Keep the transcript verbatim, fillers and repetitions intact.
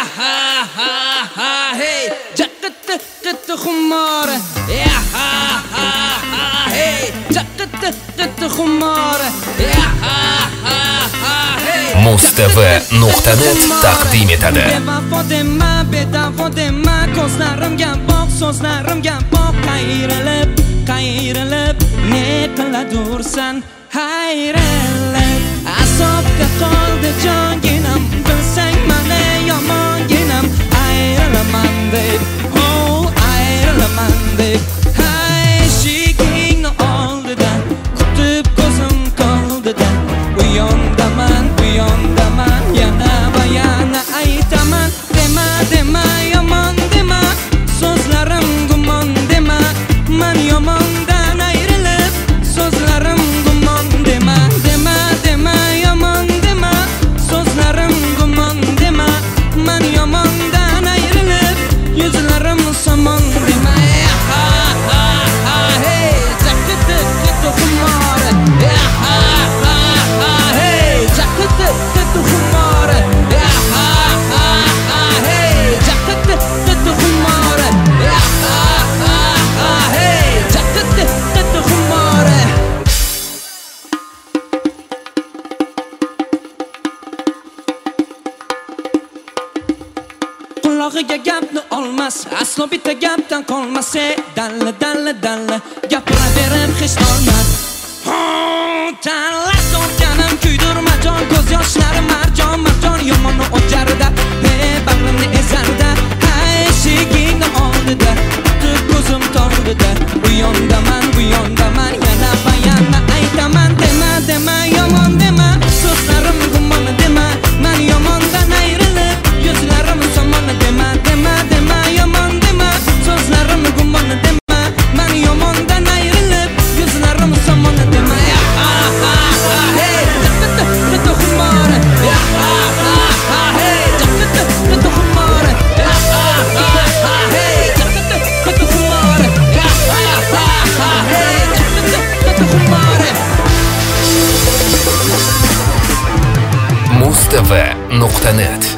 ha ha ha hey jaqqat qat khumar ya ha ha ha hey jaqqat qat khumar ya ha ha ha hey Mustv nuqta net taqdim etadi. Fotima Fotima ko'zlarimga boq, so'zlarimga boq, qayrilib qayrilib ne qiladursan hayrilib azobda qoldi jonginam, bilsang mana yomonginam, ayrilaman deb oh ayrilaman deb hay eshigingni oldidan kutib ko'zim qoldidan u yondaman bu yondaman yana va yana aytaman dema dema yomon dema so'zlarim gumon dema man yomondan ayrilib so'zlarim gumon dema dema dema yomon dema so'zlarim gumon dema man yomondan ayrilib yuzlarim somon dema ha ha ha hey jaqqat qat khumar ha ha ha hey jaqqat qat khumar ha ha ha hey jaqqat qat khumar ha ha ha hey jaqqat qat khumar Qulog'iga gapni olmas, aslo bitta gapdan qolmas, dalla dalla dalla gapiraverib hech olmas. Tanlab topganim kuydirma jon, ko'z yoshlari marjon marjon yomonni o'jarida, ne bag'rimni ezarida, eshigingni oldida, tutib ko'zim tordida, bu yondaman bu yondaman yana va yana aytaman dema dema yomon dema so'zlarim gumon dema man yomondan ayrilib yuzlarim somon dema dema dema yomon dema so'zlarim gumon dema man yomondan ayrilib yuzlarim somon dema ya ha ha ha hey jaqqat qat khumar ya ha ha ha hey jaqqat qat khumar ya ha ha ha hey jaqqat qat khumar ya ha ha ha hey jaqqat qat khumar Mustv nuqta net